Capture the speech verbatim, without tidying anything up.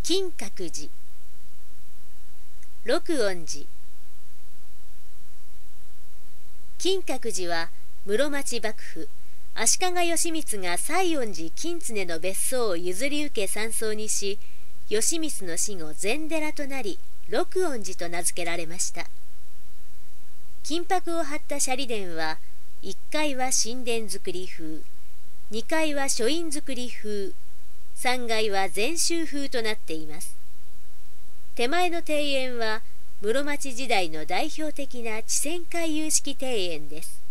金閣寺、六恩寺。金閣寺は室町幕府足利義満が西園寺金常の別荘を譲り受け山荘にし、義満の死後禅寺となり六恩寺と名付けられました。金箔を貼った舎利殿はいっかいは神殿造り風、にかいは書院造り風、さんがいは禅宗風となっています。手前の庭園は室町時代の代表的な池泉回遊式庭園です。